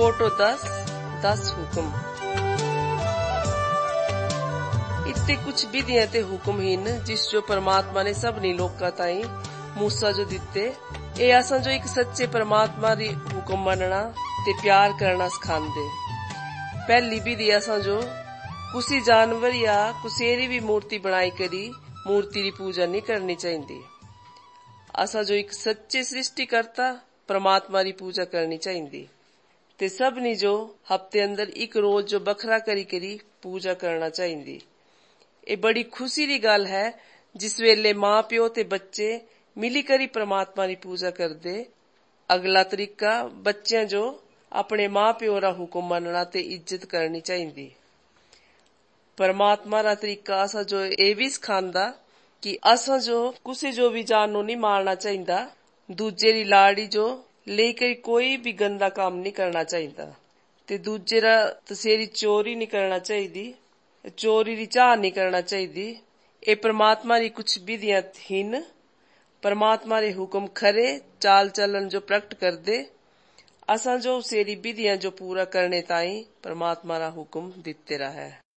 Photo 10 हुक्म। इतने कुछ विधियां ते हुक्महीन जिस जो परमात्मा ने सबनी लोकां ताई मूसा जो दिते। ए असां जो एक सच्चे परमात्मा री हुक्म मनना ते प्यार करना सिखांदे। पहली विधि असां जो कुसी जानवर या कुसेरी भी मूर्ति बनाई करी मूर्ति री पूजा नहीं करनी चाहिए। असां जो एक सच्चे सृष्टिकर्ता परमात्मा री पूजा करनी चाहिए ते सबनी जो हफ्ते अंदर एक रोज जो बखरा करी करी पूजा करना चाहिए। ये बड़ी खुशी री गल है जिस वेले मां प्यो ते बच्चे मिली करी परमात्मा री पूजा करदे। अगला तरीका बच्चें जो अपने मां प्यो रा हुक्म मनना ते इज्जत करनी चाहिए। परमात्मा रा तरीका असां जो ये भी सिखांदा कि असां जो कुसी जो भी जानू नहीं मारना चाहिए। दूजे री लाड़ी जो लेकर कोई भी गंदा काम नहीं करना चाहिए ते दूजे रा तसेरी चोरी नहीं करना चाहिए, चोरी री चाह नहीं करना चाहिए। ये परमात्मा री कुछ विधियां हिन। परमात्मा रे हुक्म खरे चाल चलन जो प्रकट कर दे। असां जो उसेरी विधियां जो पूरा करने ताई परमात्मा रा हुक्म दिते रहा है।